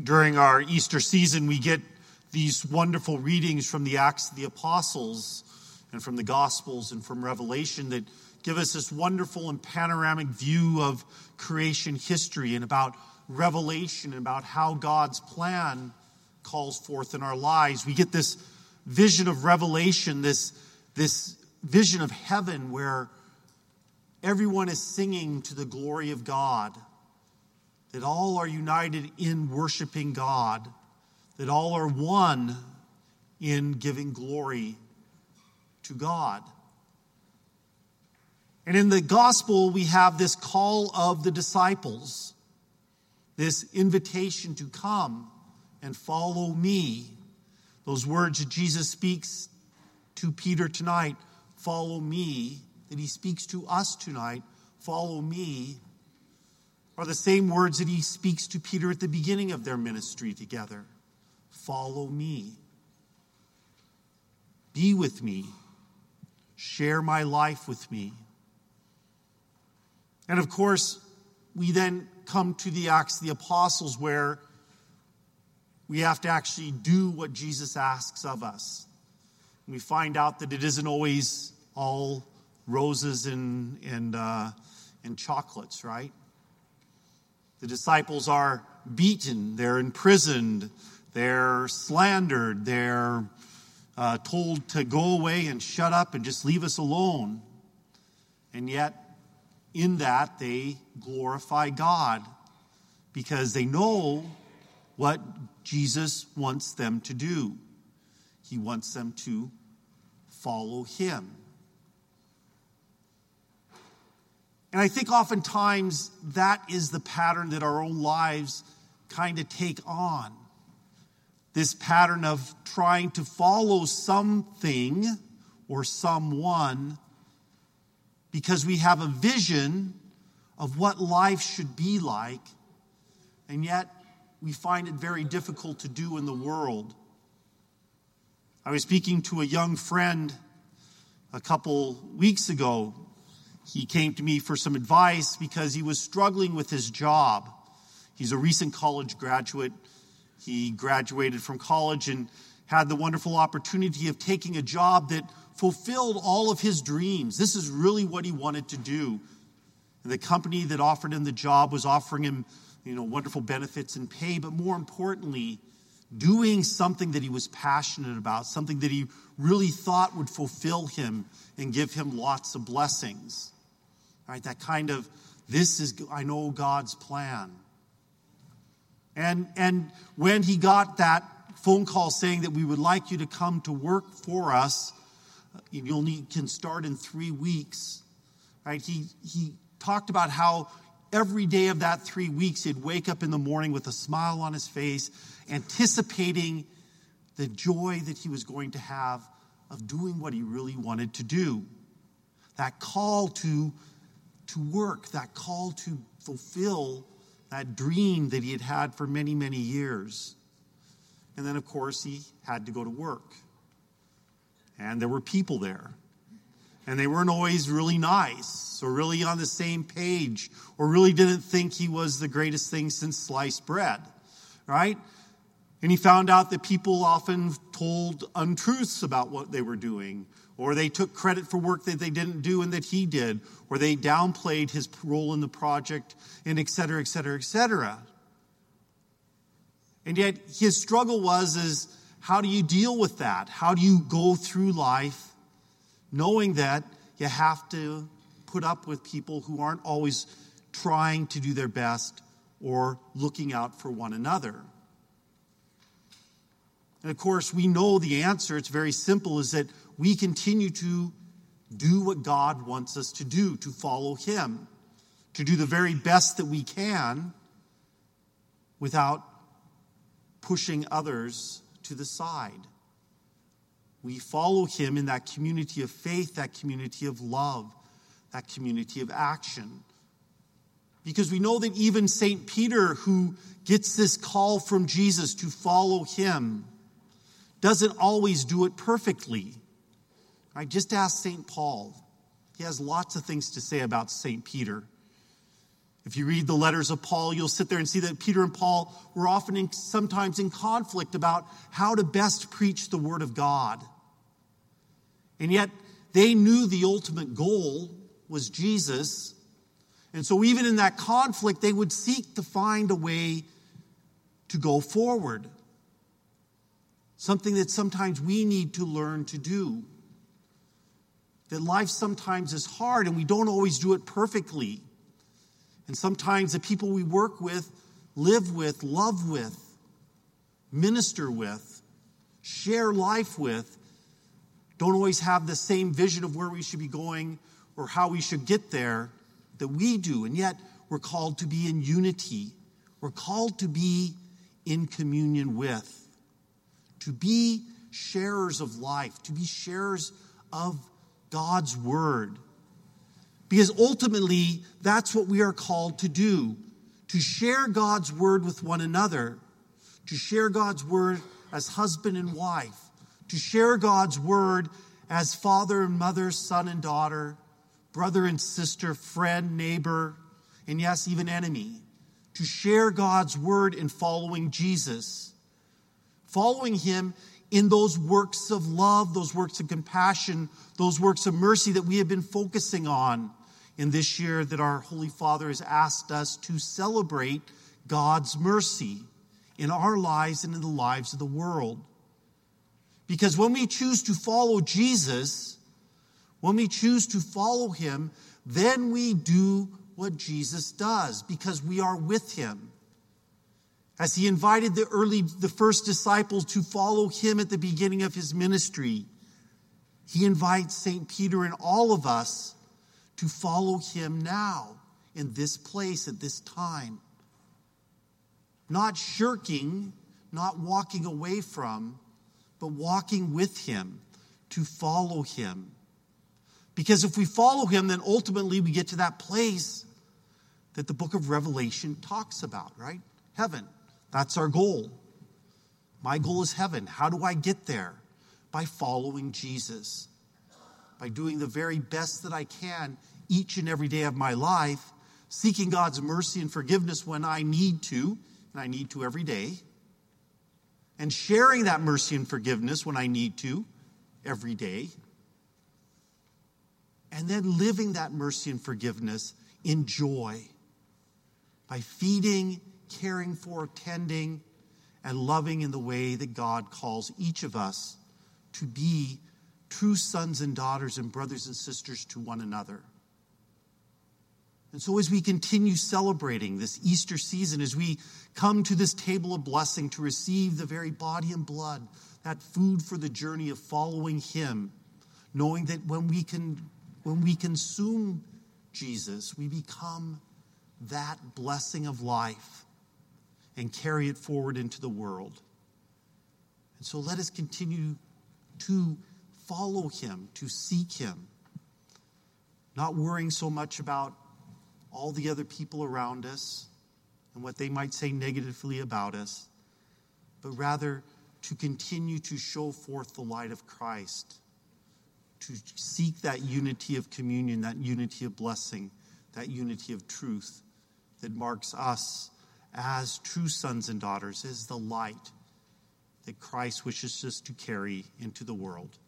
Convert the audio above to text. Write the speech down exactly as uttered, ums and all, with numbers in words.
During our Easter season, we get these wonderful readings from the Acts of the Apostles and from the Gospels and from Revelation that give us this wonderful and panoramic view of creation history and about revelation and about how God's plan calls forth in our lives. We get this vision of revelation, this, this vision of heaven where everyone is singing to the glory of God, that all are united in worshiping God, that all are one in giving glory to God. And in the gospel, we have this call of the disciples, this invitation to come and follow me. Those words that Jesus speaks to Peter tonight, follow me, that he speaks to us tonight, follow me, are the same words that he speaks to Peter at the beginning of their ministry together. Follow me. Be with me. Share my life with me. And of course, we then come to the Acts of the Apostles where we have to actually do what Jesus asks of us. We find out that it isn't always all roses and, and, uh, and chocolates, right? The disciples are beaten, they're imprisoned, they're slandered, they're uh, told to go away and shut up and just leave us alone. And yet, in that, they glorify God because they know what Jesus wants them to do. He wants them to follow him. And I think oftentimes that is the pattern that our own lives kind of take on. This pattern of trying to follow something or someone because we have a vision of what life should be like, and yet we find it very difficult to do in the world. I was speaking to a young friend a couple weeks ago. He came to me for some advice because he was struggling with his job. He's a recent college graduate. He graduated from college and had the wonderful opportunity of taking a job that fulfilled all of his dreams. This is really what he wanted to do. And the company that offered him the job was offering him, you know, wonderful benefits and pay, but more importantly, doing something that he was passionate about, something that he really thought would fulfill him and give him lots of blessings. Right, that kind of, this is, I know God's plan. And, and when he got that phone call saying that we would like you to come to work for us, you'll need, can start in three weeks. Right, he, he talked about how every day of that three weeks he'd wake up in the morning with a smile on his face, anticipating the joy that he was going to have of doing what he really wanted to do. That call to to work, that call to fulfill that dream that he had had for many, many years. And then, of course, he had to go to work. And there were people there. And they weren't always really nice or really on the same page or really didn't think he was the greatest thing since sliced bread, right? And he found out that people often told untruths about what they were doing, or they took credit for work that they didn't do and that he did, or they downplayed his role in the project, and et cetera, et cetera, et cetera. And yet his struggle was, is how do you deal with that? How do you go through life knowing that you have to put up with people who aren't always trying to do their best or looking out for one another? And of course, we know the answer. It's very simple, is that we continue to do what God wants us to do, to follow him, to do the very best that we can without pushing others to the side. We follow him in that community of faith, that community of love, that community of action. Because we know that even Saint Peter, who gets this call from Jesus to follow him, doesn't always do it perfectly. I just asked Saint Paul. He has lots of things to say about Saint Peter. If you read the letters of Paul, you'll sit there and see that Peter and Paul were often in, sometimes in conflict about how to best preach the word of God. And yet they knew the ultimate goal was Jesus. And so even in that conflict, they would seek to find a way to go forward. Something that sometimes we need to learn to do. That life sometimes is hard and we don't always do it perfectly. And sometimes the people we work with, live with, love with, minister with, share life with, don't always have the same vision of where we should be going or how we should get there that we do. And yet we're called to be in unity. We're called to be in communion with, to be sharers of life, to be sharers of God's word. Because ultimately, that's what we are called to do, to share God's word with one another, to share God's word as husband and wife, to share God's word as father and mother, son and daughter, brother and sister, friend, neighbor, and yes, even enemy, to share God's word in following Jesus, following him in those works of love, those works of compassion, those works of mercy that we have been focusing on in this year that our Holy Father has asked us to celebrate God's mercy in our lives and in the lives of the world. Because when we choose to follow Jesus, when we choose to follow him, then we do what Jesus does because we are with him. As he invited the early, the first disciples to follow him at the beginning of his ministry, he invites Saint Peter and all of us to follow him now in this place at this time. Not shirking, not walking away from, but walking with him to follow him. Because if we follow him, then ultimately we get to that place that the book of Revelation talks about, right? Heaven. That's our goal. My goal is heaven. How do I get there? By following Jesus. By doing the very best that I can each and every day of my life, seeking God's mercy and forgiveness when I need to, and I need to every day, and sharing that mercy and forgiveness when I need to every day, and then living that mercy and forgiveness in joy by feeding, caring for, tending, and loving in the way that God calls each of us to be true sons and daughters and brothers and sisters to one another. And so as we continue celebrating this Easter season, as we come to this table of blessing to receive the very body and blood, that food for the journey of following him, knowing that when we can, when we consume Jesus, we become that blessing of life and carry it forward into the world. And so let us continue to follow him, to seek him, not worrying so much about all the other people around us and what they might say negatively about us, but rather to continue to show forth the light of Christ, to seek that unity of communion, that unity of blessing, that unity of truth that marks us as true sons and daughters, as the light that Christ wishes us to carry into the world.